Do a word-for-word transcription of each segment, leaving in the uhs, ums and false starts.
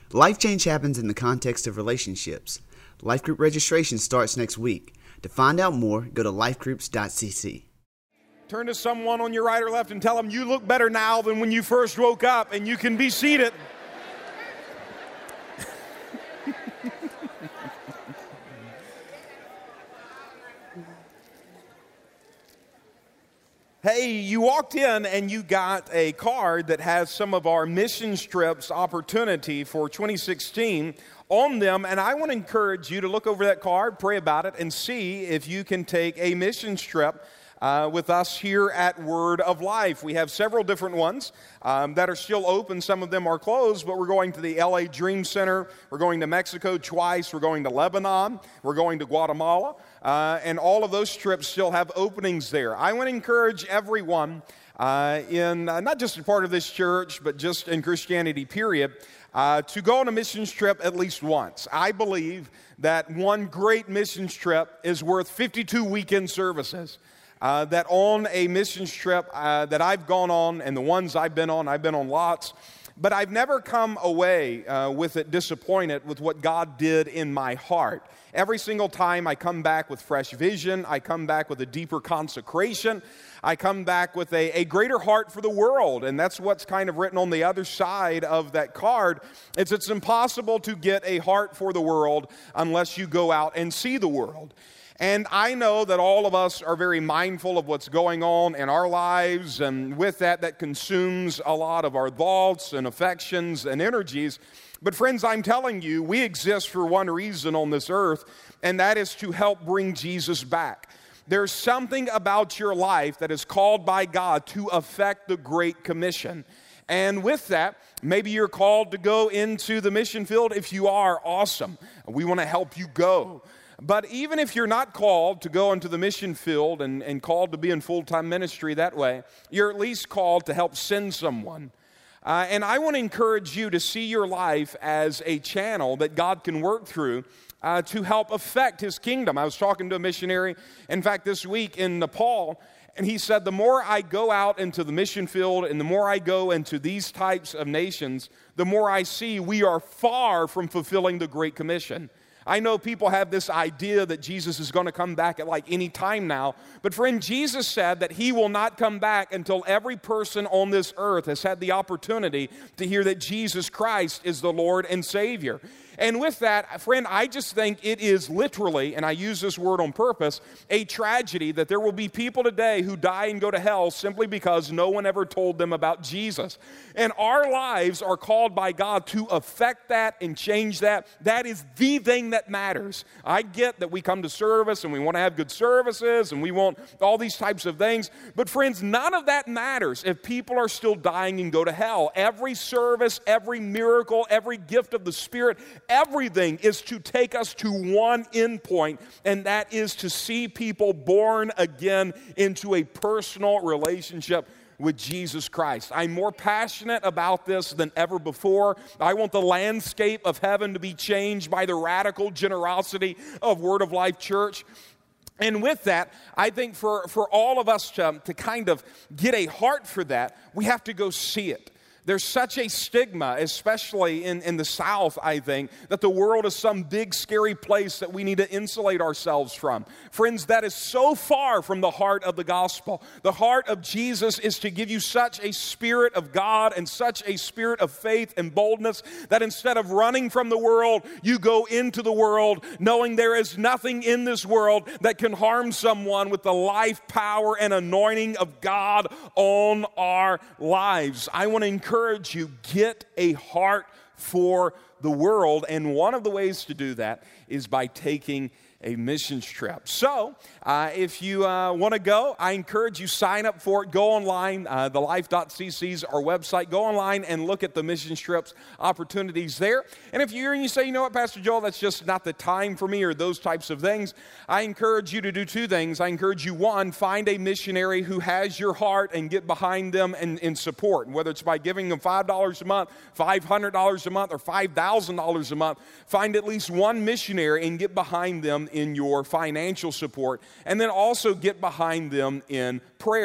Life change happens in the context of relationships. Life group registration starts next week. To find out more, go to life groups dot c c. Turn to someone on your right or left and tell them you look better now than when you first woke up, and you can be seated. Hey, you walked in and you got a card that has some of our mission trips opportunity for twenty sixteen on them, and I want to encourage you to look over that card, pray about it, and see if you can take a mission trip Uh, with us here at Word of Life. We have several different ones um, that are still open. Some of them are closed, but we're going to the L A Dream Center. We're going to Mexico twice. We're going to Lebanon. We're going to Guatemala. Uh, and all of those trips still have openings there. I want to encourage everyone uh, in uh, not just a part of this church, but just in Christianity, period, uh, to go on a missions trip at least once. I believe that one great missions trip is worth fifty-two weekend services. Uh, that on a missions trip uh, that I've gone on, and the ones I've been on, I've been on lots, but I've never come away uh, with it disappointed with what God did in my heart. Every single time I come back with fresh vision, I come back with a deeper consecration, I come back with a, a greater heart for the world, and that's what's kind of written on the other side of that card. It's, it's impossible to get a heart for the world unless you go out and see the world. And I know that all of us are very mindful of what's going on in our lives, and with that, that consumes a lot of our thoughts and affections and energies. But friends, I'm telling you, we exist for one reason on this earth, and that is to help bring Jesus back. There's something about your life that is called by God to affect the Great Commission. And with that, maybe you're called to go into the mission field. If you are, awesome. We want to help you go. But even if you're not called to go into the mission field and, and called to be in full-time ministry that way, you're at least called to help send someone. Uh, and I want to encourage you to see your life as a channel that God can work through uh, to help affect His kingdom. I was talking to a missionary, in fact, this week in Nepal, and he said, the more I go out into the mission field and the more I go into these types of nations, the more I see we are far from fulfilling the Great Commission. I know people have this idea that Jesus is going to come back at like any time now. But friend, Jesus said that He will not come back until every person on this earth has had the opportunity to hear that Jesus Christ is the Lord and Savior. And with that, friend, I just think it is literally, and I use this word on purpose, a tragedy that there will be people today who die and go to hell simply because no one ever told them about Jesus. And our lives are called by God to affect that and change that. That is the thing that matters. I get that we come to service and we want to have good services and we want all these types of things. But friends, none of that matters if people are still dying and go to hell. Every service, every miracle, every gift of the Spirit, everything is to take us to one end point, and that is to see people born again into a personal relationship with Jesus Christ. I'm more passionate about this than ever before. I want the landscape of heaven to be changed by the radical generosity of Word of Life Church. And with that, I think for, for all of us to, to kind of get a heart for that, we have to go see it. There's such a stigma, especially in, in the South, I think, that the world is some big, scary place that we need to insulate ourselves from. Friends, that is so far from the heart of the gospel. The heart of Jesus is to give you such a spirit of God and such a spirit of faith and boldness that instead of running from the world, you go into the world knowing there is nothing in this world that can harm someone with the life, power, and anointing of God on our lives. I want to encourage encourage you, get a heart for the world, and one of the ways to do that is by taking a missions trip. So, uh, if you uh, want to go, I encourage you, sign up for it. Go online. Uh, the life dot c c is our website. Go online and look at the missions trips opportunities there. And if you're here and you say, you know what, Pastor Joel, that's just not the time for me or those types of things, I encourage you to do two things. I encourage you, one, find a missionary who has your heart and get behind them and, and support. And whether it's by giving them five dollars a month, five hundred dollars a month, or five thousand dollars a month, find at least one missionary and get behind them in your financial support, and then also get behind them in prayer.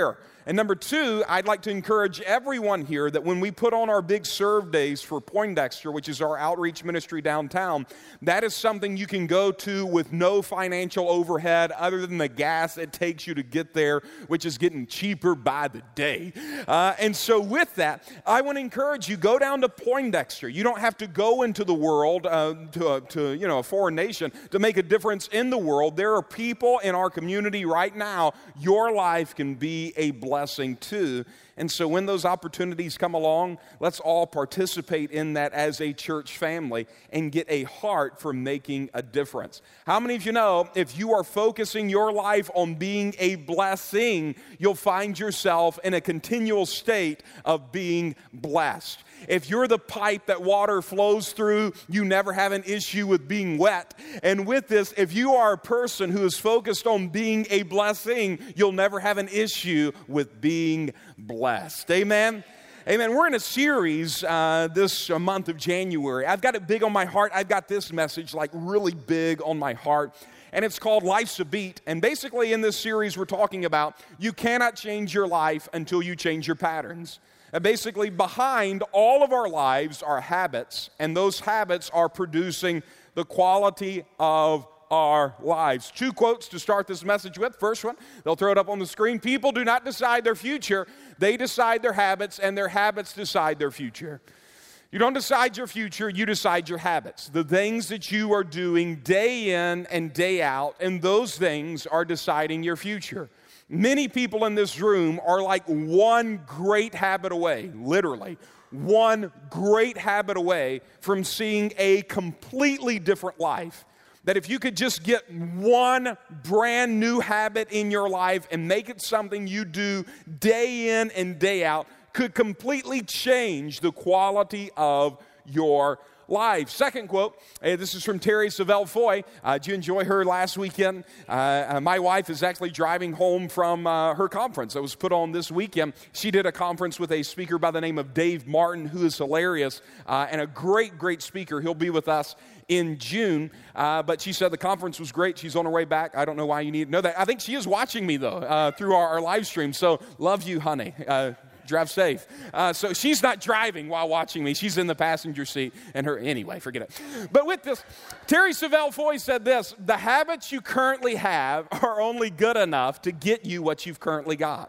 And number two, I'd like to encourage everyone here that when we put on our big serve days for Poindexter, which is our outreach ministry downtown, that is something you can go to with no financial overhead other than the gas it takes you to get there, which is getting cheaper by the day. Uh, and so with that, I want to encourage you, go down to Poindexter. You don't have to go into the world uh, to, a, to you know, a foreign nation to make a difference in the world. There are people in our community right now, your life can be a blessing too. And so when those opportunities come along, let's all participate in that as a church family and get a heart for making a difference. How many of you know if you are focusing your life on being a blessing, you'll find yourself in a continual state of being blessed? If you're the pipe that water flows through, you never have an issue with being wet. And with this, if you are a person who is focused on being a blessing, you'll never have an issue with being blessed. Amen? Amen. We're in a series uh, this uh, month of January. I've got it big on my heart. I've got this message like really big on my heart. And it's called Life's a Beat. And basically in this series we're talking about you cannot change your life until you change your patterns. And basically, behind all of our lives are habits, and those habits are producing the quality of our lives. Two quotes to start this message with. First one, they'll throw it up on the screen. People do not decide their future. They decide their habits, and their habits decide their future. You don't decide your future, you decide your habits. The things that you are doing day in and day out, and those things are deciding your future. Many people in this room are like one great habit away, literally, one great habit away from seeing a completely different life. That if you could just get one brand new habit in your life and make it something you do day in and day out, could completely change the quality of your life. Second quote, uh, this is from Terry Savelle Foy. Uh, did you enjoy her last weekend? Uh, uh, my wife is actually driving home from uh, her conference that was put on this weekend. She did a conference with a speaker by the name of Dave Martin, who is hilarious uh, and a great, great speaker. He'll be with us in June, uh, but she said the conference was great. She's on her way back. I don't know why you need to know that. I think she is watching me, though, uh, through our, our live stream, so love you, honey. Uh, Drive safe. Uh, so she's not driving while watching me. She's in the passenger seat. And her, anyway, forget it. But with this, Terry Savelle Foy said this: the habits you currently have are only good enough to get you what you've currently got.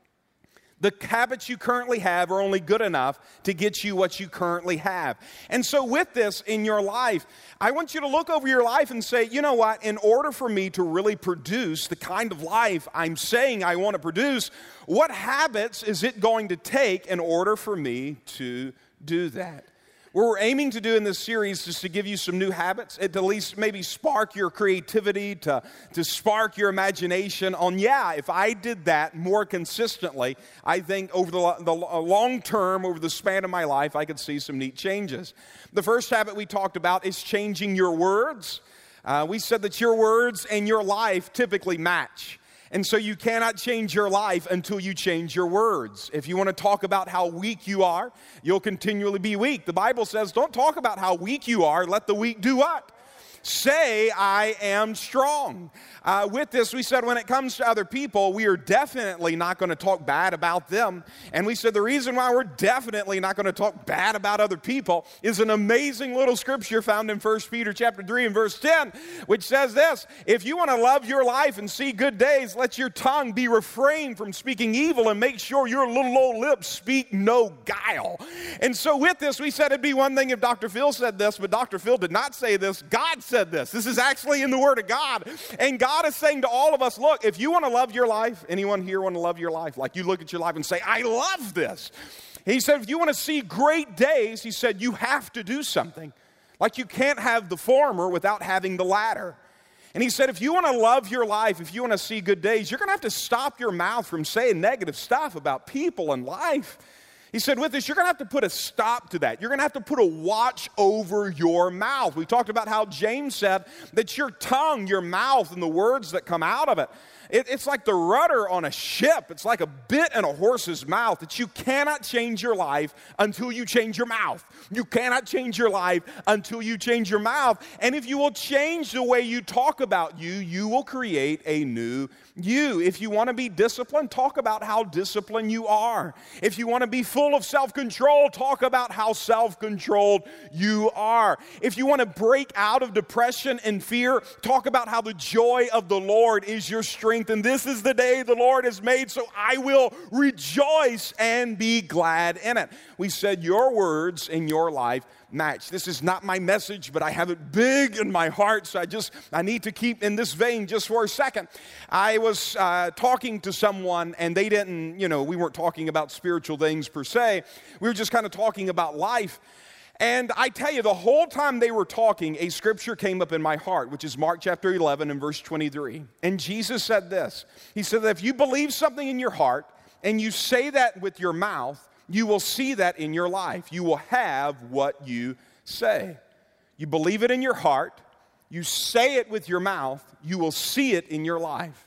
The habits you currently have are only good enough to get you what you currently have. And so with this in your life, I want you to look over your life and say, you know what, in order for me to really produce the kind of life I'm saying I want to produce, what habits is it going to take in order for me to do that? What we're aiming to do in this series is to give you some new habits, at least maybe spark your creativity, to, to spark your imagination on, yeah, if I did that more consistently, I think over the, the long term, over the span of my life, I could see some neat changes. The first habit we talked about is changing your words. Uh, we said that your words and your life typically match. And so you cannot change your life until you change your words. If you want to talk about how weak you are, you'll continually be weak. The Bible says, don't talk about how weak you are. Let the weak do what? Say, I am strong. Uh, with this, we said when it comes to other people, we are definitely not going to talk bad about them. And we said the reason why we're definitely not going to talk bad about other people is an amazing little scripture found in First Peter chapter three and verse ten, which says this: if you want to love your life and see good days, let your tongue be refrained from speaking evil, and make sure your little old lips speak no guile. And so with this, we said it'd be one thing if Doctor Phil said this, but Doctor Phil did not say this. God said said this. This is actually in the Word of God. And God is saying to all of us, look, if you want to love your life, anyone here want to love your life? Like you look at your life and say, I love this. He said, if you want to see great days, he said, you have to do something. Like you can't have the former without having the latter. And he said, if you want to love your life, if you want to see good days, you're going to have to stop your mouth from saying negative stuff about people and life. He said, with this, you're going to have to put a stop to that. You're going to have to put a watch over your mouth. We talked about how James said that your tongue, your mouth, and the words that come out of it, It, it's like the rudder on a ship. It's like a bit in a horse's mouth that you cannot change your life until you change your mouth. You cannot change your life until you change your mouth. And if you will change the way you talk about you, you will create a new you. If you want to be disciplined, talk about how disciplined you are. If you want to be full of self-control, talk about how self-controlled you are. If you want to break out of depression and fear, talk about how the joy of the Lord is your strength. And this is the day the Lord has made, so I will rejoice and be glad in it. We said your words in your life match. This is not my message, but I have it big in my heart, so I just, I need to keep in this vein just for a second. I was uh, talking to someone, and they didn't, you know, we weren't talking about spiritual things per se. We were just kind of talking about life. And I tell you, the whole time they were talking, a scripture came up in my heart, which is Mark chapter eleven and verse twenty-three. And Jesus said this. He said that if you believe something in your heart, and you say that with your mouth, you will see that in your life. You will have what you say. You believe it in your heart, you say it with your mouth, you will see it in your life.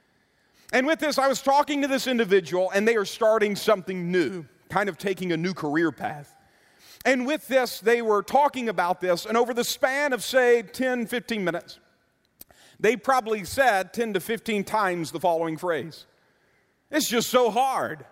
And with this, I was talking to this individual, and they are starting something new, kind of taking a new career path. And with this, they were talking about this, and over the span of, say, ten, fifteen minutes, they probably said ten to fifteen times the following phrase. It's just so hard.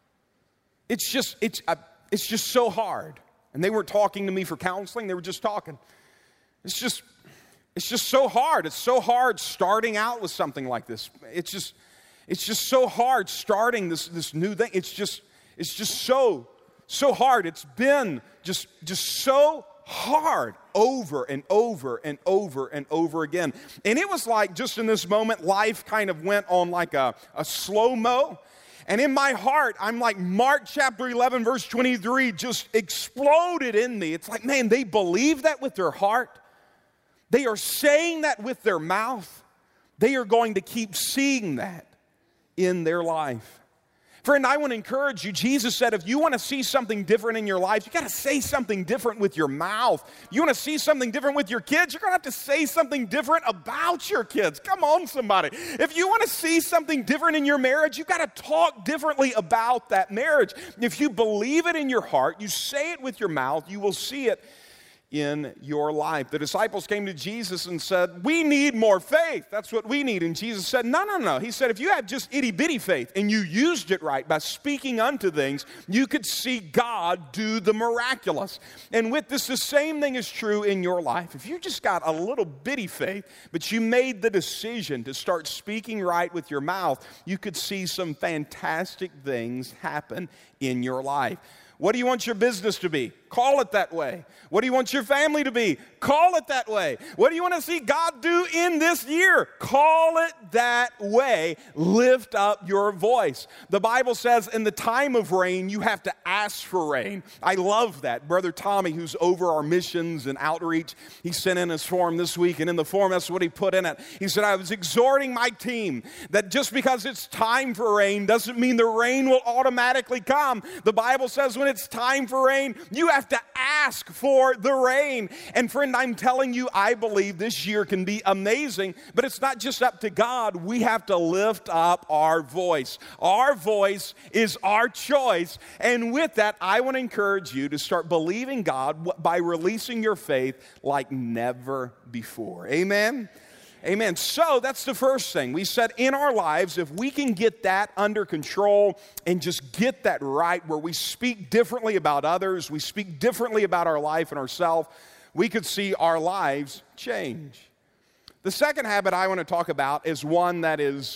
It's just, it's, uh, it's just so hard. And they weren't talking to me for counseling, they were just talking. It's just, it's just so hard. It's so hard starting out with something like this. It's just, it's just so hard starting this, this new thing. It's just, it's just so, so hard. It's been just, just so hard over and over and over and over again. And it was like just in this moment, life kind of went on like a, a slow-mo. And in my heart, I'm like, Mark chapter eleven, verse twenty-three just exploded in me. It's like, man, they believe that with their heart. They are saying that with their mouth. They are going to keep seeing that in their life. Friend, I want to encourage you. Jesus said, if you want to see something different in your life, you got to say something different with your mouth. You want to see something different with your kids, you're going to have to say something different about your kids. Come on, somebody. If you want to see something different in your marriage, you've got to talk differently about that marriage. If you believe it in your heart, you say it with your mouth, you will see it in your life. The disciples came to Jesus and said, we need more faith. That's what we need. And Jesus said, no, no, no. He said, if you have just itty bitty faith and you used it right by speaking unto things, you could see God do the miraculous. And with this, the same thing is true in your life. If you just got a little bitty faith, but you made the decision to start speaking right with your mouth, you could see some fantastic things happen in your life. What do you want your business to be? Call it that way. What do you want your family to be? Call it that way. What do you want to see God do in this year? Call it that way. Lift up your voice. The Bible says in the time of rain, you have to ask for rain. I love that. Brother Tommy, who's over our missions and outreach, he sent in his form this week, and in the form, that's what he put in it. He said, I was exhorting my team that just because it's time for rain doesn't mean the rain will automatically come. The Bible says when it's time for rain, you have to ask for the rain. And friend, I'm telling you, I believe this year can be amazing, but it's not just up to God. We have to lift up our voice. Our voice is our choice. And with that, I want to encourage you to start believing God by releasing your faith like never before. Amen? Amen. So that's the first thing. We said in our lives, if we can get that under control and just get that right, where we speak differently about others, we speak differently about our life and ourselves, we could see our lives change. The second habit I want to talk about is one that is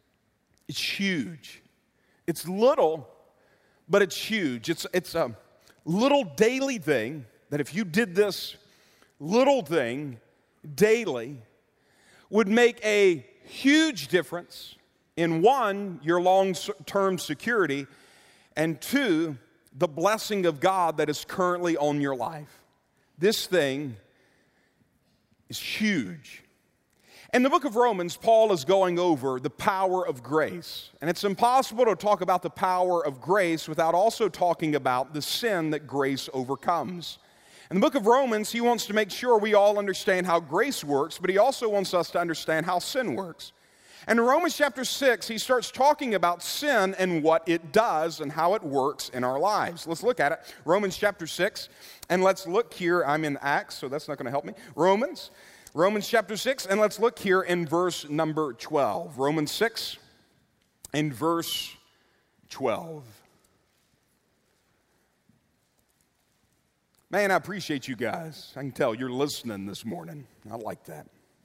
it's huge. It's little, but it's huge. It's, it's a little daily thing that if you did this little thing daily, would make a huge difference in one, your long-term security, and two, the blessing of God that is currently on your life. This thing is huge. In the book of Romans, Paul is going over the power of grace. And it's impossible to talk about the power of grace without also talking about the sin that grace overcomes. In the book of Romans, he wants to make sure we all understand how grace works, but he also wants us to understand how sin works. And in Romans chapter six, he starts talking about sin and what it does and how it works in our lives. Let's look at it. Romans chapter six, and let's look here. I'm in Acts, so that's not going to help me. Romans, Romans chapter six, and let's look here in verse number twelve. Romans six and verse twelve. Man, I appreciate you guys. I can tell you're listening this morning. I like that.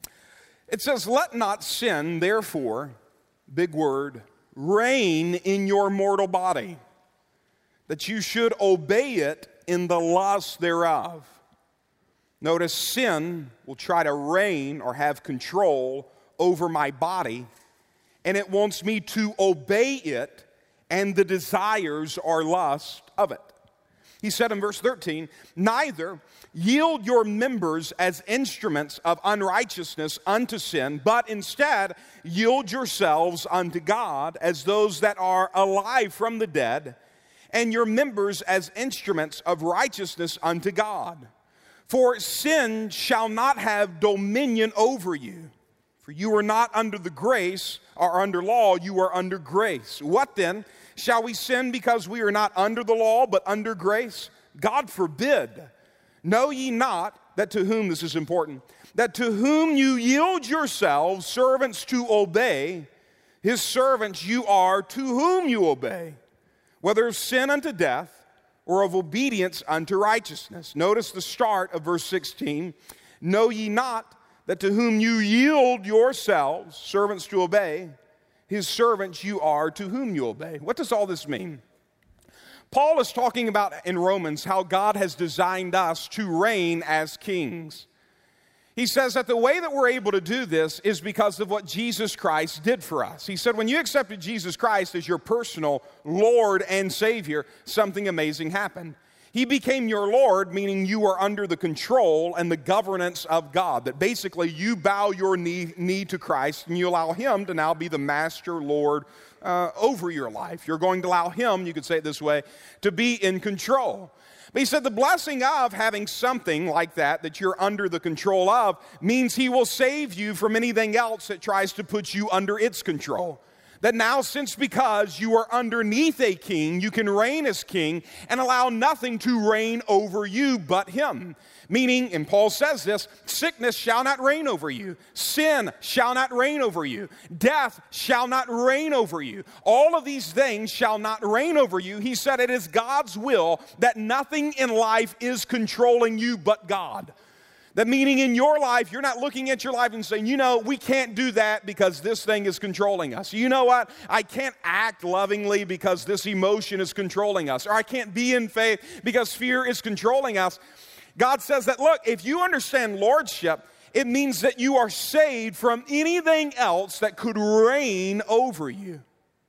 It says, let not sin, therefore, big word, reign in your mortal body, that you should obey it in the lust thereof. Notice, sin will try to reign or have control over my body, and it wants me to obey it and the desires or lust of it. He said in verse thirteen, neither yield your members as instruments of unrighteousness unto sin, but instead yield yourselves unto God as those that are alive from the dead, and your members as instruments of righteousness unto God. For sin shall not have dominion over you. For you are not under the grace or under law, you are under grace. What then? Shall we sin because we are not under the law, but under grace? God forbid. Know ye not that to whom, this is important, that to whom you yield yourselves servants to obey, his servants you are to whom you obey, whether of sin unto death or of obedience unto righteousness. Notice the start of verse sixteen. Know ye not that to whom you yield yourselves servants to obey, his servants you are to whom you obey. What does all this mean? Paul is talking about in Romans how God has designed us to reign as kings. He says that the way that we're able to do this is because of what Jesus Christ did for us. He said when you accepted Jesus Christ as your personal Lord and Savior, something amazing happened. He became your Lord, meaning you are under the control and the governance of God. That basically you bow your knee, knee to Christ and you allow Him to now be the master Lord uh, over your life. You're going to allow Him, you could say it this way, to be in control. But he said the blessing of having something like that, that you're under the control of, means He will save you from anything else that tries to put you under its control. That now, since because you are underneath a king, you can reign as king and allow nothing to reign over you but Him. Meaning, and Paul says this, sickness shall not reign over you. Sin shall not reign over you. Death shall not reign over you. All of these things shall not reign over you. He said it is God's will that nothing in life is controlling you but God. That meaning in your life, you're not looking at your life and saying, you know, we can't do that because this thing is controlling us. You know what? I can't act lovingly because this emotion is controlling us. Or I can't be in faith because fear is controlling us. God says that, look, if you understand lordship, it means that you are saved from anything else that could reign over you.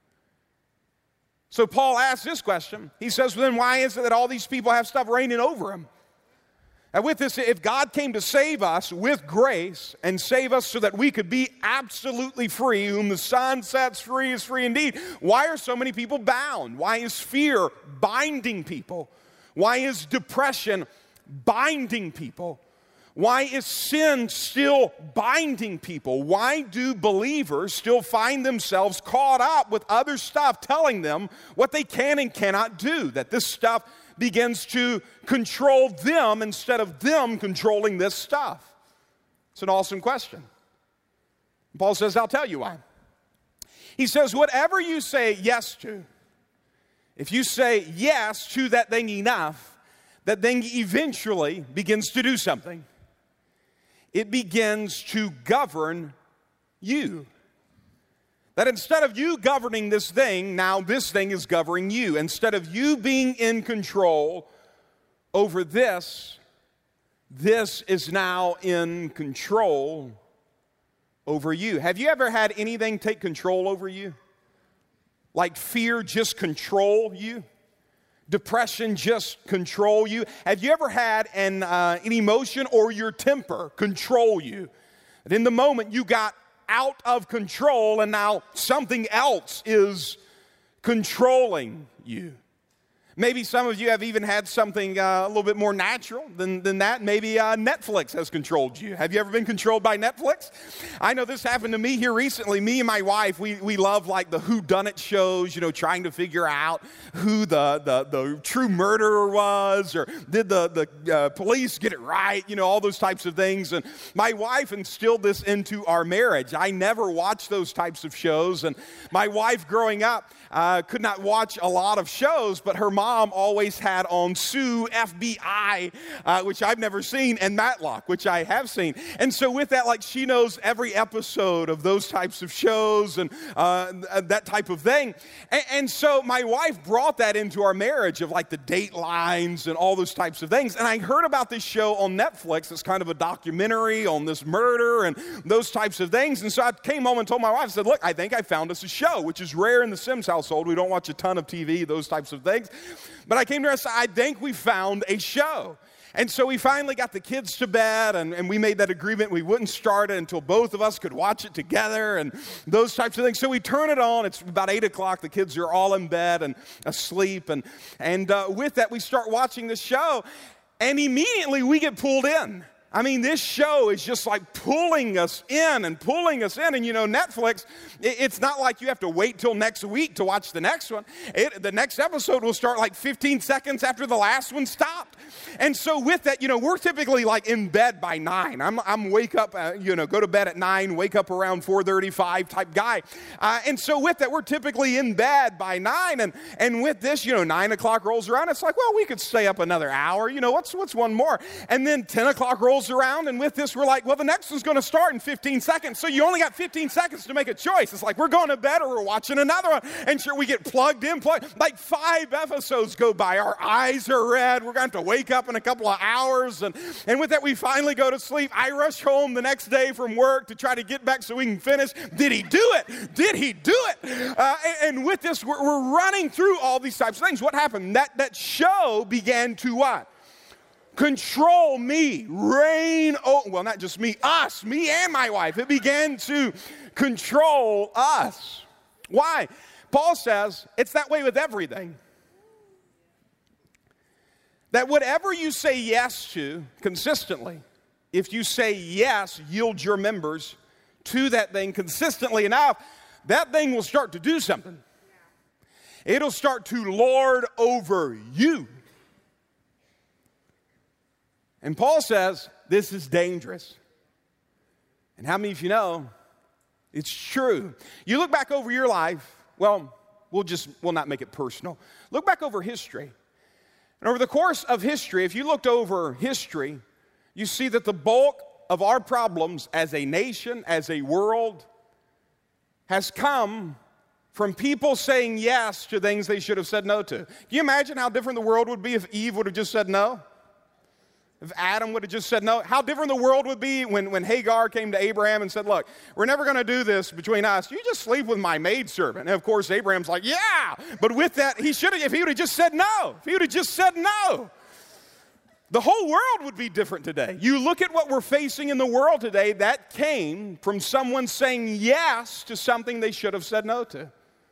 So Paul asks this question. He says, well, then why is it that all these people have stuff reigning over them? And with this, if God came to save us with grace and save us so that we could be absolutely free, whom the Son sets free is free indeed, why are so many people bound? Why is fear binding people? Why is depression binding people? Why is sin still binding people? Why do believers still find themselves caught up with other stuff telling them what they can and cannot do? That this stuff begins to control them instead of them controlling this stuff. It's an awesome question. Paul says, I'll tell you why. He says, whatever you say yes to, if you say yes to that thing enough, that thing eventually begins to do something. It begins to govern you. That instead of you governing this thing, now this thing is governing you. Instead of you being in control over this, this is now in control over you. Have you ever had anything take control over you? Like fear just control you? Depression just control you? Have you ever had an, uh, an emotion or your temper control you? And in the moment you got out of control and now something else is controlling you. Maybe some of you have even had something uh, a little bit more natural than, than that. Maybe uh, Netflix has controlled you. Have you ever been controlled by Netflix? I know this happened to me here recently. Me and my wife, we, we love like the whodunit shows, you know, trying to figure out who the, the, the true murderer was, or did the, the uh, police get it right, you know, all those types of things. And my wife instilled this into our marriage. I never watched those types of shows. And my wife growing up uh, could not watch a lot of shows, but her mom Mom always had on Sue, F B I, uh, which I've never seen, and Matlock, which I have seen. And so with that, like, she knows every episode of those types of shows and uh, that type of thing. And, and so my wife brought that into our marriage of like the Datelines and all those types of things. And I heard about this show on Netflix. It's kind of a documentary on this murder and those types of things. And so I came home and told my wife, I said, look, I think I found us a show, which is rare in the Sims household. We don't watch a ton of T V, those types of things. But I came to her and said, I think we found a show. And so we finally got the kids to bed, and, and we made that agreement we wouldn't start it until both of us could watch it together and those types of things. So we turn it on. It's about eight o'clock. The kids are all in bed and asleep. And, and uh, with that, we start watching the show, and immediately we get pulled in. I mean, this show is just like pulling us in and pulling us in. And, you know, Netflix, it's not like you have to wait till next week to watch the next one. It, the next episode will start like fifteen seconds after the last one stopped. And so with that, you know, we're typically like in bed by nine. I'm, I'm wake up, uh, you know, go to bed at nine, wake up around four thirty-five type guy. Uh, and so with that, we're typically in bed by nine. And, and with this, you know, nine o'clock rolls around. It's like, well, we could stay up another hour. You know, what's, what's one more? And then ten o'clock rolls around, and with this we're like, well, the next one's going to start in fifteen seconds, so you only got fifteen seconds to make a choice. It's like we're going to bed or we're watching another one, and sure, we get plugged in, plugged, like five episodes go by, our eyes are red, we're going to have to wake up in a couple of hours, and, and with that we finally go to sleep. I rush home the next day from work to try to get back so we can finish. Did he do it? Did he do it? Uh, and, and with this, we're, we're running through all these types of things. What happened? That, that show began to what? Control me, reign, oh, well, not just me, us, me and my wife. It began to control us. Why? Paul says it's that way with everything. That whatever you say yes to consistently, if you say yes, yield your members to that thing consistently enough, that thing will start to do something. It'll start to lord over you. And Paul says, this is dangerous. And how many of you know it's true? You look back over your life, well, we'll just, we'll not make it personal. Look back over history. And over the course of history, if you looked over history, you see that the bulk of our problems as a nation, as a world, has come from people saying yes to things they should have said no to. Can you imagine how different the world would be if Eve would have just said no? If Adam would have just said no, how different the world would be when, when Hagar came to Abraham and said, look, we're never going to do this between us. You just sleep with my maidservant. And of course, Abraham's like, yeah. But with that, he should have, if he would have just said no, if he would have just said no, the whole world would be different today. You look at what we're facing in the world today, that came from someone saying yes to something they should have said no to.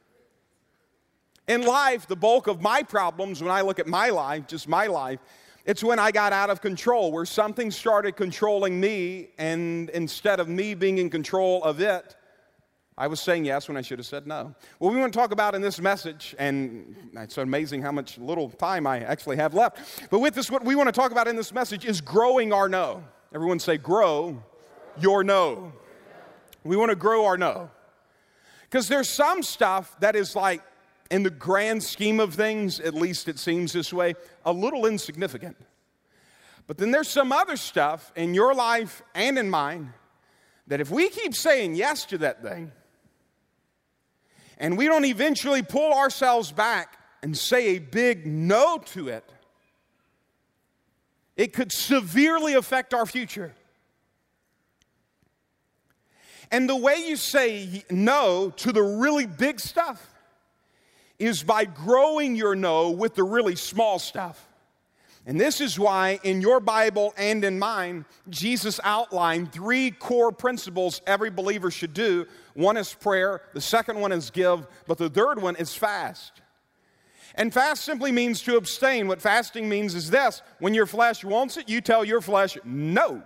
In life, the bulk of my problems, when I look at my life, just my life, it's when I got out of control, where something started controlling me, and instead of me being in control of it, I was saying yes when I should have said no. What we want to talk about in this message, and it's amazing how much little time I actually have left, but with this, what we want to talk about in this message is growing our no. Everyone say, grow your no. We want to grow our no. Because there's some stuff that is like, in the grand scheme of things, at least it seems this way, a little insignificant. But then there's some other stuff in your life and in mine that if we keep saying yes to that thing, and we don't eventually pull ourselves back and say a big no to it, it could severely affect our future. And the way you say no to the really big stuff is by growing your no with the really small stuff. And this is why in your Bible and in mine, Jesus outlined three core principles every believer should do. One is prayer, the second one is give, but the third one is fast. And fast simply means to abstain. What fasting means is this: when your flesh wants it, you tell your flesh, no.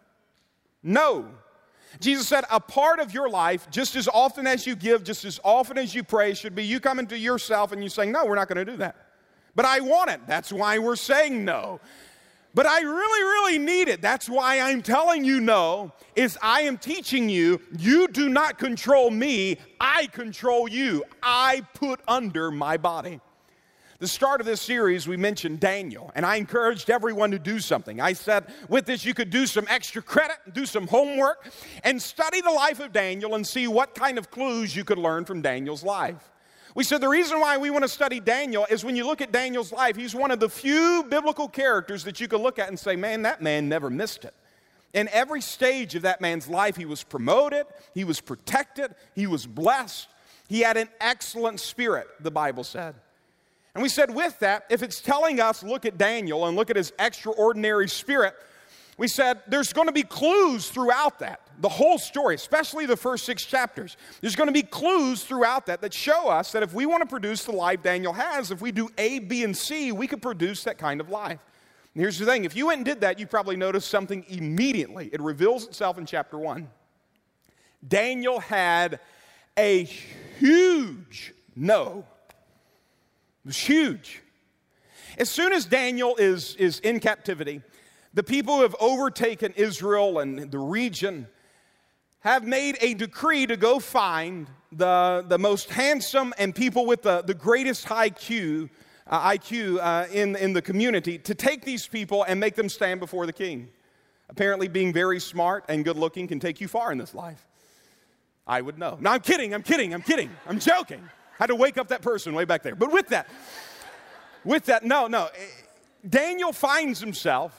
No. Jesus said a part of your life, just as often as you give, just as often as you pray, should be you coming to yourself and you saying, no, we're not going to do that. But I want it. That's why we're saying no. But I really, really need it. That's why I'm telling you no, is I am teaching you, you do not control me, I control you. I put under my body. The start of this series, we mentioned Daniel, and I encouraged everyone to do something. I said, with this, you could do some extra credit, do some homework, and study the life of Daniel and see what kind of clues you could learn from Daniel's life. We said the reason why we want to study Daniel is when you look at Daniel's life, he's one of the few biblical characters that you can look at and say, man, that man never missed it. In every stage of that man's life, he was promoted, he was protected, he was blessed. He had an excellent spirit, the Bible said. And we said with that, if it's telling us, look at Daniel and look at his extraordinary spirit, we said there's going to be clues throughout that. The whole story, especially the first six chapters, there's going to be clues throughout that that show us that if we want to produce the life Daniel has, if we do A, B, and C, we could produce that kind of life. And here's the thing, if you went and did that, you probably noticed something immediately. It reveals itself in chapter one. Daniel had a huge no. It was huge. As soon as Daniel is, is in captivity, the people who have overtaken Israel and the region have made a decree to go find the, the most handsome and people with the, the greatest I Q, uh, I Q uh, in, in the community, to take these people and make them stand before the king. Apparently being very smart and good looking can take you far in this life. I would know. No, I'm kidding, I'm kidding, I'm kidding. I'm joking. I had to wake up that person way back there. But with that, with that, no, no. Daniel finds himself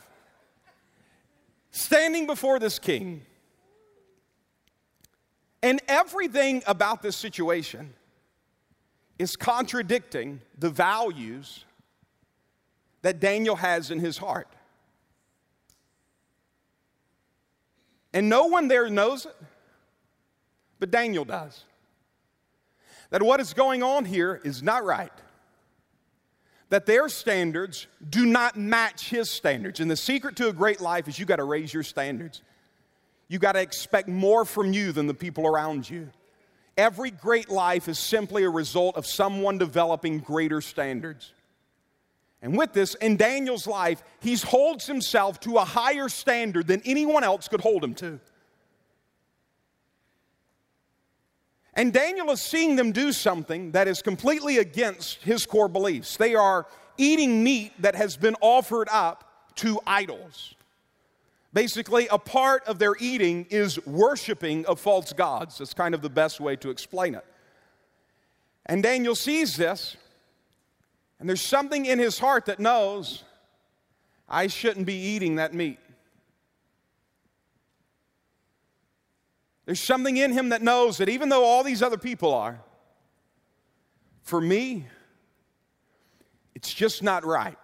standing before this king. And everything about this situation is contradicting the values that Daniel has in his heart. And no one there knows it, but Daniel does. That what is going on here is not right. That their standards do not match his standards. And the secret to a great life is you got to raise your standards. You got to expect more from you than the people around you. Every great life is simply a result of someone developing greater standards. And with this, in Daniel's life, he holds himself to a higher standard than anyone else could hold him to. And Daniel is seeing them do something that is completely against his core beliefs. They are eating meat that has been offered up to idols. Basically, a part of their eating is worshiping of false gods. That's kind of the best way to explain it. And Daniel sees this, and there's something in his heart that knows, I shouldn't be eating that meat. There's something in him that knows that even though all these other people are, for me, it's just not right.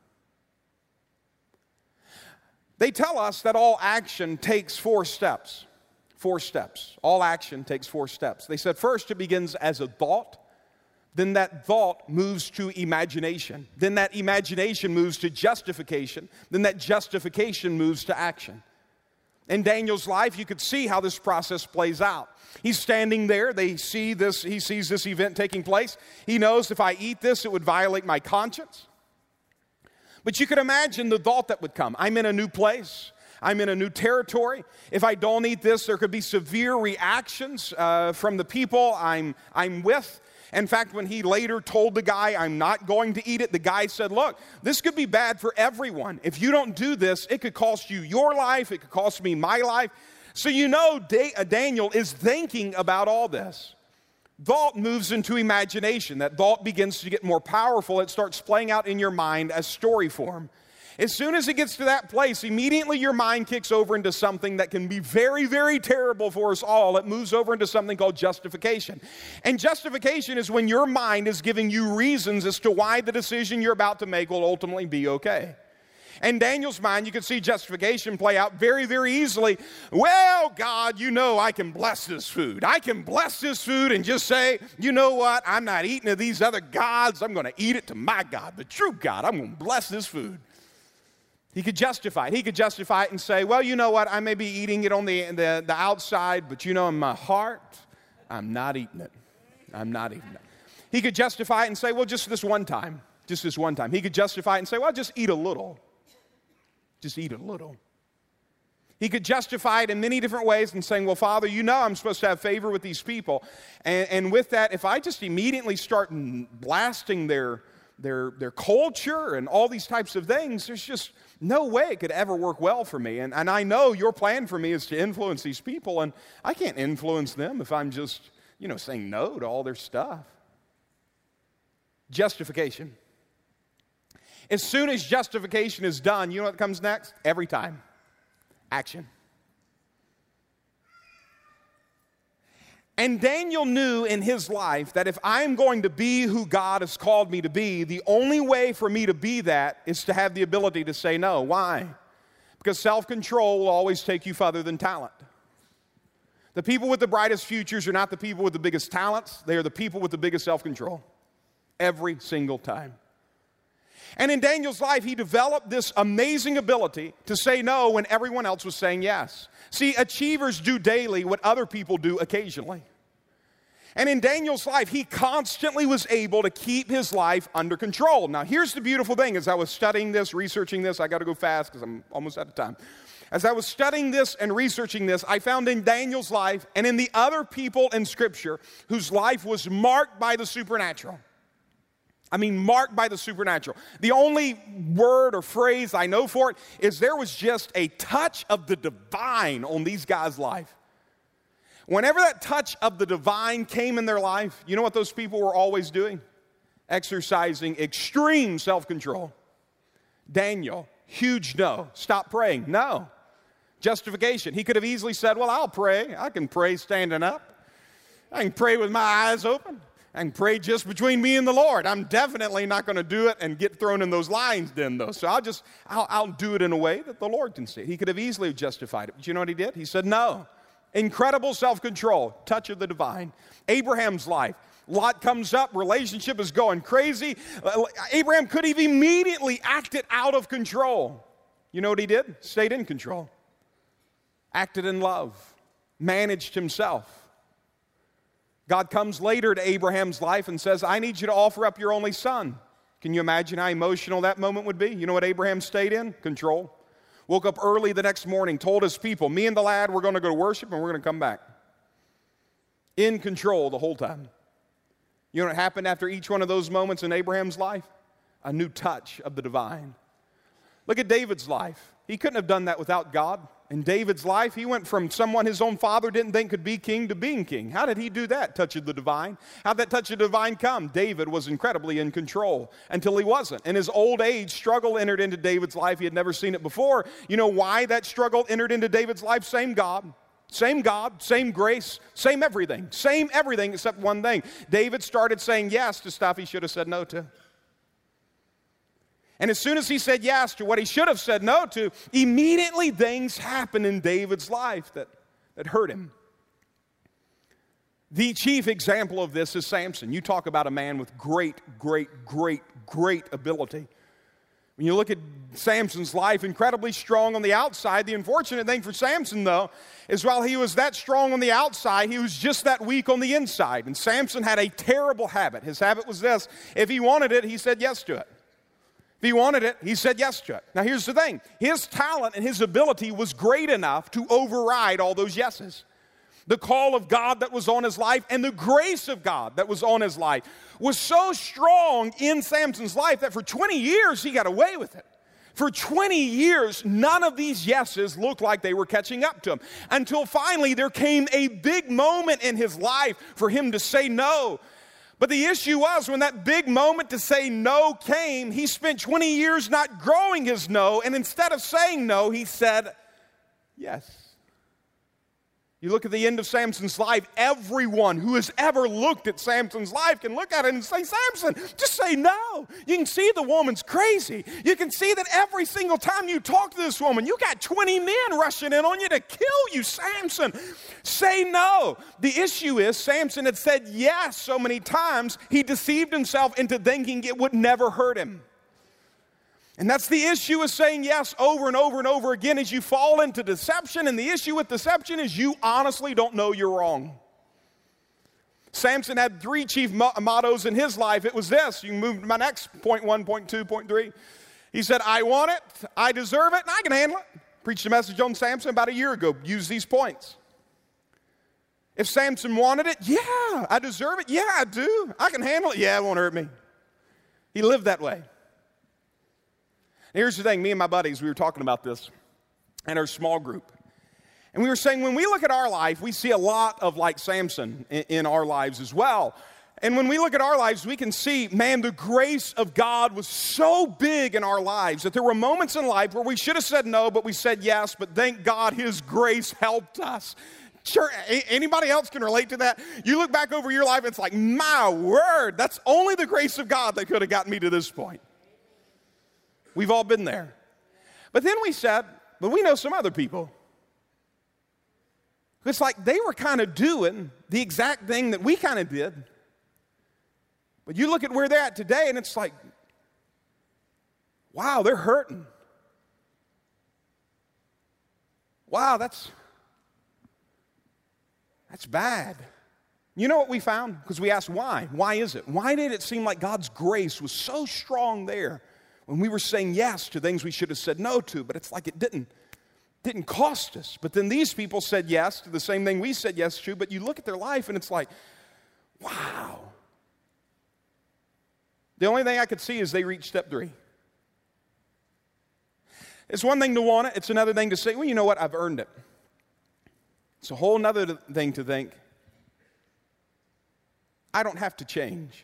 They tell us that all action takes four steps. Four steps. All action takes four steps. They said first it begins as a thought. Then that thought moves to imagination. Then that imagination moves to justification. Then that justification moves to action. In Daniel's life, you could see how this process plays out. He's standing there. They see this. He sees this event taking place. He knows if I eat this, it would violate my conscience. But you could imagine the thought that would come. I'm in a new place. I'm in a new territory. If I don't eat this, there could be severe reactions uh, from the people I'm, I'm with. In fact, when he later told the guy, I'm not going to eat it, the guy said, look, this could be bad for everyone. If you don't do this, it could cost you your life. It could cost me my life. So you know Daniel is thinking about all this. Thought moves into imagination. That thought begins to get more powerful. It starts playing out in your mind as story form. As soon as it gets to that place, immediately your mind kicks over into something that can be very, very terrible for us all. It moves over into something called justification. And justification is when your mind is giving you reasons as to why the decision you're about to make will ultimately be okay. In Daniel's mind, you could see justification play out very, very easily. Well, God, you know I can bless this food. I can bless this food and just say, you know what? I'm not eating of these other gods. I'm going to eat it to my God, the true God. I'm going to bless this food. He could justify it. He could justify it and say, well, you know what? I may be eating it on the, the, the outside, but you know, in my heart, I'm not eating it. I'm not eating it. He could justify it and say, well, just this one time. Just this one time. He could justify it and say, well, just eat a little. Just eat a little. He could justify it in many different ways and saying, well, Father, you know I'm supposed to have favor with these people. And, and with that, if I just immediately start blasting their, their, their culture and all these types of things, there's just no way it could ever work well for me. And, and I know your plan for me is to influence these people, and I can't influence them if I'm just, you know, saying no to all their stuff. Justification. As soon as justification is done, you know what comes next? Every time. Action. And Daniel knew in his life that if I'm going to be who God has called me to be, the only way for me to be that is to have the ability to say no. Why? Because self-control will always take you further than talent. The people with the brightest futures are not the people with the biggest talents. They are the people with the biggest self-control. Every single time. And in Daniel's life, he developed this amazing ability to say no when everyone else was saying yes. See, achievers do daily what other people do occasionally. And in Daniel's life, he constantly was able to keep his life under control. Now, here's the beautiful thing. As I was studying this, researching this, I got to go fast because I'm almost out of time. As I was studying this and researching this, I found in Daniel's life and in the other people in Scripture whose life was marked by the supernatural. I mean, marked by the supernatural. The only word or phrase I know for it is there was just a touch of the divine on these guys' life. Whenever that touch of the divine came in their life, you know what those people were always doing? Exercising extreme self-control. Daniel, huge no. Stop praying. No. Justification. He could have easily said, well, I'll pray. I can pray standing up. I can pray with my eyes open. I can pray just between me and the Lord. I'm definitely not going to do it and get thrown in those lions then, though. So I'll just, I'll, I'll do it in a way that the Lord can see. He could have easily justified it. But you know what he did? He said no. Incredible self-control, touch of the divine. Abraham's life. Lot comes up, relationship is going crazy. Abraham could have immediately acted out of control. You know what he did? Stayed in control. Acted in love. Managed himself. God comes later to Abraham's life and says, I need you to offer up your only son. Can you imagine how emotional that moment would be? You know what Abraham stayed in? Control. Woke up early the next morning, told his people, me and the lad, we're going to go to worship and we're going to come back. In control the whole time. You know what happened after each one of those moments in Abraham's life? A new touch of the divine. Look at David's life. He couldn't have done that without God. In David's life, he went from someone his own father didn't think could be king to being king. How did he do that? Touch of the divine. How did that touch of the divine come? David was incredibly in control until he wasn't. In his old age, struggle entered into David's life. He had never seen it before. You know why that struggle entered into David's life? Same God. Same God, same grace, same everything. Same everything except one thing. David started saying yes to stuff he should have said no to. And as soon as he said yes to what he should have said no to, immediately things happened in David's life that, that hurt him. The chief example of this is Samson. You talk about a man with great, great, great, great ability. When you look at Samson's life, incredibly strong on the outside. The unfortunate thing for Samson, though, is while he was that strong on the outside, he was just that weak on the inside. And Samson had a terrible habit. His habit was this. If he wanted it, he said yes to it. If he wanted it, he said yes to it. Now, here's the thing. His talent and his ability was great enough to override all those yeses. The call of God that was on his life and the grace of God that was on his life was so strong in Samson's life that for twenty years he got away with it. For twenty years, none of these yeses looked like they were catching up to him. Until finally there came a big moment in his life for him to say no. But the issue was when that big moment to say no came, he spent twenty years not growing his no, and instead of saying no, he said yes. You look at the end of Samson's life, everyone who has ever looked at Samson's life can look at it and say, Samson, just say no. You can see the woman's crazy. You can see that every single time you talk to this woman, you got twenty men rushing in on you to kill you, Samson. Say no. The issue is Samson had said yes so many times, he deceived himself into thinking it would never hurt him. And that's the issue with saying yes over and over and over again is you fall into deception. And the issue with deception is you honestly don't know you're wrong. Samson had three chief mo- mottos in his life. It was this. You can move to my next point one, point two, point three. He said, I want it, I deserve it, and I can handle it. Preached a message on Samson about a year ago. Use these points. If Samson wanted it, yeah, I deserve it. Yeah, I do. I can handle it. Yeah, it won't hurt me. He lived that way. Here's the thing, me and my buddies, we were talking about this in our small group. And we were saying when we look at our life, we see a lot of like Samson in, in our lives as well. And when we look at our lives, we can see, man, the grace of God was so big in our lives that there were moments in life where we should have said no, but we said yes, but thank God His grace helped us. Sure, anybody else can relate to that? You look back over your life, it's like, my word, that's only the grace of God that could have gotten me to this point. We've all been there. But then we said, but we know some other people. It's like they were kind of doing the exact thing that we kind of did. But you look at where they're at today and it's like, wow, they're hurting. Wow, that's, that's bad. You know what we found? Because we asked why. Why is it? Why did it seem like God's grace was so strong there when we were saying yes to things we should have said no to, but it's like it didn't, didn't cost us. But then these people said yes to the same thing we said yes to, but you look at their life and it's like, wow. The only thing I could see is they reached step three. It's one thing to want it. It's another thing to say, well, you know what? I've earned it. It's a whole other thing to think, I don't have to change.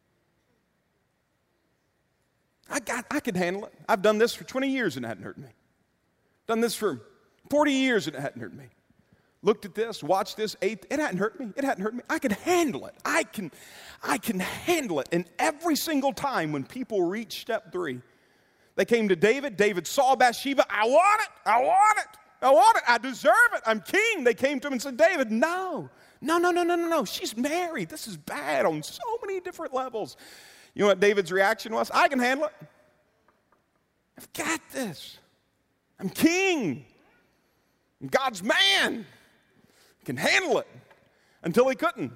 I got, I could handle it. I've done this for twenty years and it hadn't hurt me. Done this for forty years and it hadn't hurt me. Looked at this, watched this, ate, it hadn't hurt me. It hadn't hurt me. I can handle it. I can, I can handle it. And every single time when people reach step three, they came to David. David saw Bathsheba. I want it. I want it. I want it. I deserve it. I'm king. They came to him and said, David, no. No, no, no, no, no, no. She's married. This is bad on so many different levels. You know what David's reaction was? I can handle it. I've got this. I'm king. I'm God's man. I can handle it. Until he couldn't.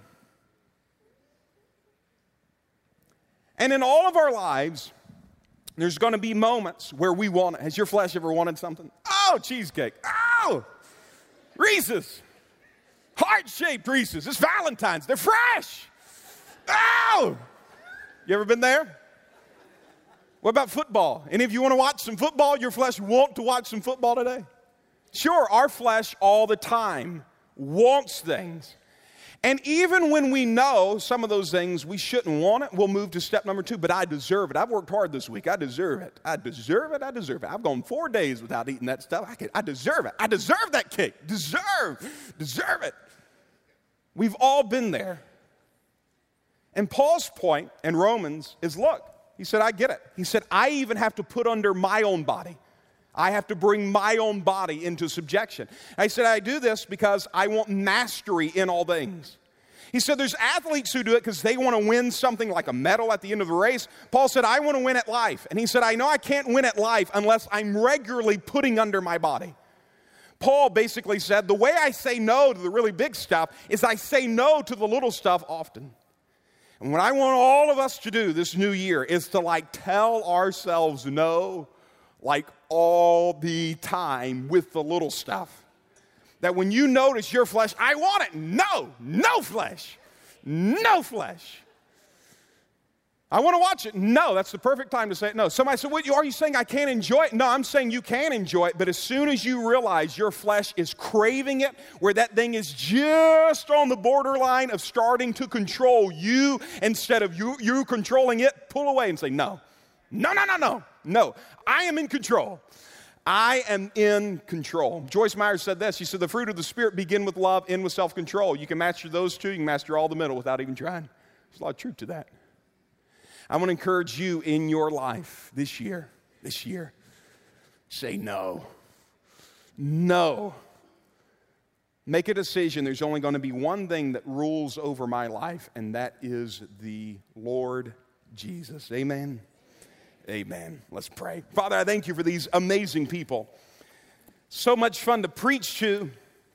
And in all of our lives, there's going to be moments where we want it. Has your flesh ever wanted something? Oh, cheesecake. Oh, Reese's. Heart-shaped Reese's. It's Valentine's. They're fresh. Oh. You ever been there? What about football? Any of you want to watch some football? Your flesh want to watch some football today? Sure, our flesh all the time wants things. And even when we know some of those things we shouldn't want it, we'll move to step number two. But I deserve it. I've worked hard this week. I deserve it. I deserve it. I deserve it. I've gone four days without eating that stuff. I, can, I deserve it. I deserve that cake. Deserve. Deserve it. We've all been there. And Paul's point in Romans is, look, he said, I get it. He said, I even have to put under my own body. I have to bring my own body into subjection. I said, I do this because I want mastery in all things. He said, there's athletes who do it because they want to win something like a medal at the end of the race. Paul said, I want to win at life. And he said, I know I can't win at life unless I'm regularly putting under my body. Paul basically said, the way I say no to the really big stuff is I say no to the little stuff often. And what I want all of us to do this new year is to like tell ourselves no, like all the time with the little stuff. That when you notice your flesh, I want it. No, no flesh, no flesh. I want to watch it. No, that's the perfect time to say it. No. Somebody said, what, are you saying I can't enjoy it? No, I'm saying you can enjoy it, but as soon as you realize your flesh is craving it, where that thing is just on the borderline of starting to control you instead of you, you controlling it, pull away and say, no, no, no, no, no, no. I am in control. I am in control. Joyce Meyer said this. She said, the fruit of the Spirit begin with love, end with self-control. You can master those two. You can master all the middle without even trying. There's a lot of truth to that. I want to encourage you in your life this year, this year, say no. No. Make a decision. There's only going to be one thing that rules over my life, and that is the Lord Jesus. Amen. Amen. Let's pray. Father, I thank you for these amazing people. So much fun to preach to.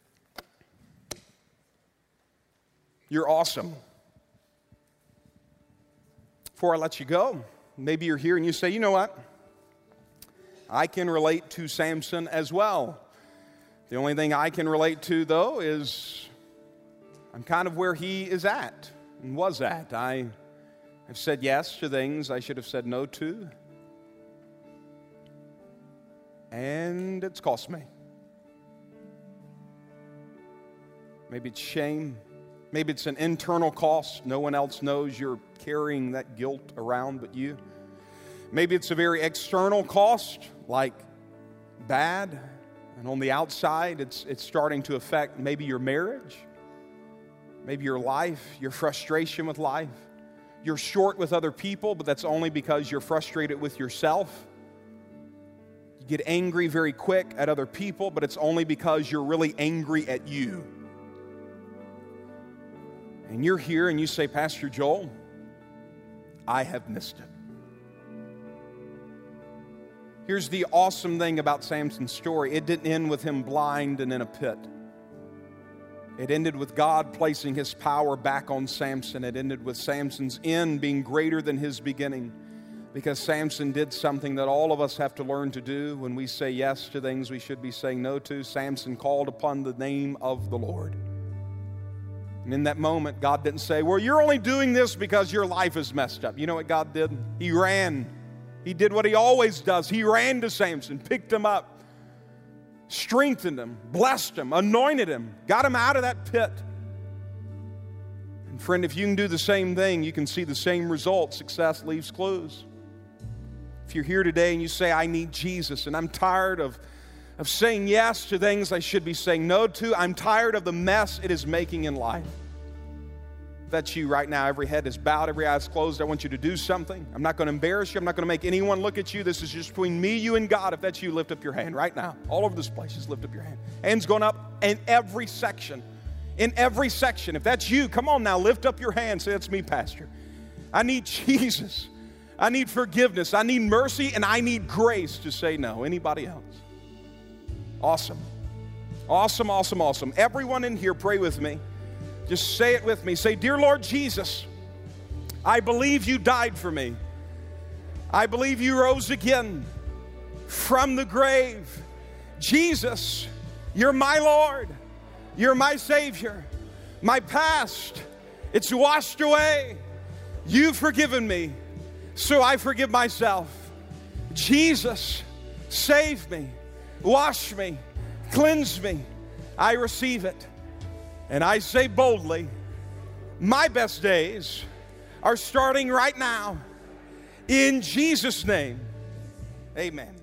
You're awesome. Before I let you go, maybe you're here and you say, you know what? I can relate to Samson as well. The only thing I can relate to, though, is I'm kind of where he is at and was at. I I've said yes to things I should have said no to. And it's cost me. Maybe it's shame. Maybe it's an internal cost. No one else knows you're carrying that guilt around but you. Maybe it's a very external cost, like bad. And on the outside, it's, it's starting to affect maybe your marriage, maybe your life, your frustration with life. You're short with other people, but that's only because you're frustrated with yourself. You get angry very quick at other people, but it's only because you're really angry at you. And you're here and you say, Pastor Joel, I have missed it. Here's the awesome thing about Samson's story. It didn't end with him blind and in a pit. It ended with God placing his power back on Samson. It ended with Samson's end being greater than his beginning, because Samson did something that all of us have to learn to do when we say yes to things we should be saying no to. Samson called upon the name of the Lord. And in that moment, God didn't say, well, you're only doing this because your life is messed up. You know what God did? He ran. He did what he always does. He ran to Samson, picked him up, strengthened him, blessed him, anointed him, got him out of that pit. And friend, if you can do the same thing, you can see the same result. Success leaves clues. If you're here today and you say, I need Jesus, and I'm tired of, of saying yes to things I should be saying no to, I'm tired of the mess it is making in life. If that's you right now, every head is bowed, every eye is closed. I want you to do something. I'm not going to embarrass you. I'm not going to make anyone look at you. This is just between me, you, and God. If that's you, lift up your hand right now. All over this place, just lift up your hand. Hands going up in every section. In every section. If that's you, come on now, lift up your hand. Say, that's me, Pastor. I need Jesus. I need forgiveness. I need mercy, and I need grace to say no. Anybody else? Awesome. Awesome, awesome, awesome. Everyone in here, pray with me. Just say it with me. Say, dear Lord Jesus, I believe you died for me. I believe you rose again from the grave. Jesus, you're my Lord. You're my Savior. My past, it's washed away. You've forgiven me, so I forgive myself. Jesus, save me, wash me, cleanse me. I receive it. And I say boldly, my best days are starting right now. In Jesus' name, amen.